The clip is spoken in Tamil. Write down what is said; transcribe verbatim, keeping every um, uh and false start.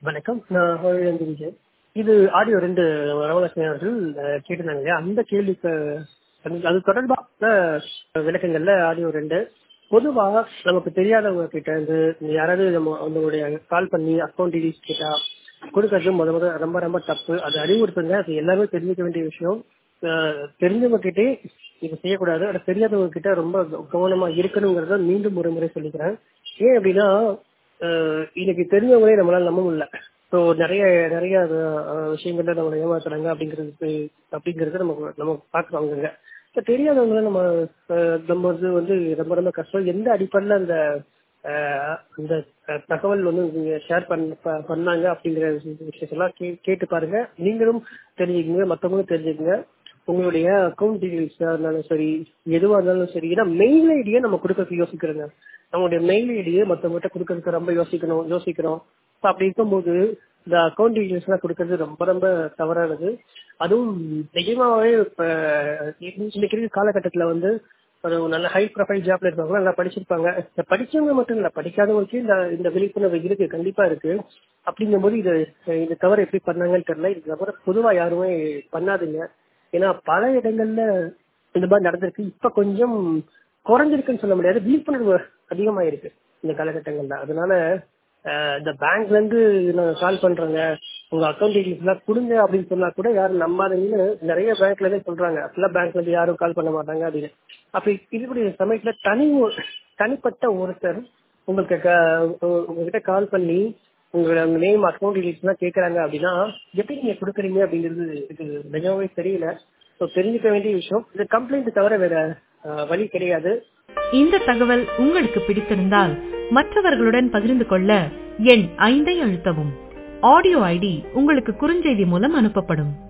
வணக்கம். நான் கோவையிலிருந்து விஜய். இது ஆடியோ ரெண்டு ரமலட்சுமி அவர்கள் அஹ், கேட்டிருந்தாங்க இல்லையா? அந்த கேள்விக்கு அது அது தொடர்பான விளக்கங்கள்ல ஆடியோ ரெண்டு. பொதுவா நமக்கு தெரியாதவங்க கிட்ட இருந்து யாராவது நம்ம அவங்களுடைய கால் பண்ணி அக்கௌண்ட் டீடைல்ஸ் கேட்டா கொடுக்கறது முத முத ரொம்ப ரொம்ப தப்பு. அது அறிவுறுத்துங்க. அது எல்லாமே தெரிஞ்சுக்க வேண்டிய விஷயம். அஹ், தெரிஞ்சவங்க கிட்டே இது செய்யக்கூடாது. ஆனா தெரியாதவங்க கிட்ட ரொம்ப கவனமா இருக்கணுங்கிறத மீண்டும் ஒரு முறை சொல்லிக்கிறேன். ஏன் அப்படின்னா அஹ் இன்னைக்கு தெரிஞ்சவங்களே நம்மளால நம்ப முடியல. ஸோ நிறைய நிறைய அஹ், விஷயங்கள்ல நம்மளை ஏமாத்துறாங்க அப்படிங்கிறது அப்படிங்கறத நம்ம நம்ம பாக்குறவங்க. இப்போ தெரியாதவங்கள நம்ம அஹ், நம்ம வந்து வந்து ரொம்ப ரொம்ப கஷ்டம். எந்த அடிப்படையில் அந்த அஹ், அந்த அஹ், தகவல் வந்து நீங்க ஷேர் பண்ண ப- பண்ணாங்க அப்படிங்கிற விஷயத்தெல்லாம் கே கேட்டு பாருங்க. நீங்களும் தெரிஞ்சுக்கங்க, மற்றவங்களும் தெரிஞ்சுக்கங்க. உங்களுடைய அக்கௌண்ட் டீடைல்ஸ் இருந்தாலும் சரி, எதுவாக இருந்தாலும் சரி. ஏன்னா மெயில் ஐடியை நம்ம கொடுக்கறதுக்கு யோசிக்கிறோங்க. நம்மளுடைய மெயில் ஐடியை மற்றவங்ககிட்ட கொடுக்கறதுக்கு ரொம்ப யோசிக்கணும் யோசிக்கிறோம் So, அப்படி இருக்கும்போது இந்த அக்கௌண்ட் டீடைல்ஸ் எல்லாம் கொடுக்கறது ரொம்ப ரொம்ப தவறானது. அதுவும் நிஜமாவே இப்ப இன்னைக்கு இருக்க காலகட்டத்துல வந்து ஒரு நல்ல ஹை ப்ரொஃபைல் ஜாப்ல இருக்கவங்க நல்லா படிச்சிருப்பாங்க. இந்த படிச்சவங்க மட்டும் இல்ல, படிக்காதவங்களுக்கு இந்த இந்த விழிப்புணர்வு இருக்கு, கண்டிப்பா இருக்கு. அப்படிங்கும்போது இது இது தவிர எப்படி பண்ணாங்கன்னு தெரியல. இது தவிர பொதுவா யாருமே பண்ணாதீங்க. ஏன்னா பல இடங்கள்ல இந்த மாதிரி நடந்திருக்கு. இப்ப கொஞ்சம் குறைஞ்சிருக்குன்னு சொல்ல முடியாது, விழிப்புணர்வு அதிகமா இருக்கு இந்த காலகட்டங்கள்ல. அதனால அஹ், இந்த பேங்க்ல இருந்து நாங்க கால் பண்றோங்க, உங்க அக்கௌண்ட் டீடைல்ஸ் எல்லாம் கொடுங்க அப்படின்னு சொன்னா கூட யாரும் நம்பாதீங்கன்னு நிறைய பேங்க்ல இருந்து சொல்றாங்க. அப்பெல்லாம் பேங்க்ல இருந்து யாரும் கால் பண்ண மாட்டாங்க அப்படின்னு. அப்படி இருக்கக்கூடிய சமயத்துல தனி ஒரு- தனிப்பட்ட ஒருத்தர் உங்களுக்கு க- உ- உங்ககிட்ட கால் பண்ணி உங்களோட உங்க நேம் அக்கௌண்ட் டீடைல்ஸ் எல்லாம் கேட்கறாங்க அப்படின்னா எப்படி நீங்க கொடுக்குறீங்க அப்படிங்கிறது எனக்கு நிஜமாவே தெரியல. ஸோ தெரிஞ்சுக்க வேண்டிய விஷயம். இது கம்ப்ளைண்ட் தவிர வேற அஹ், வழி கிடையாது. இந்த தகவல் உங்களுக்கு பிடித்திருந்தால் மற்றவர்களுடன் பகிர்ந்து கொள்ள எண் ஐந்தை அழுத்தவும். ஆடியோ ஐடி உங்களுக்கு குறுஞ்செய்தி மூலம் அனுப்பப்படும்.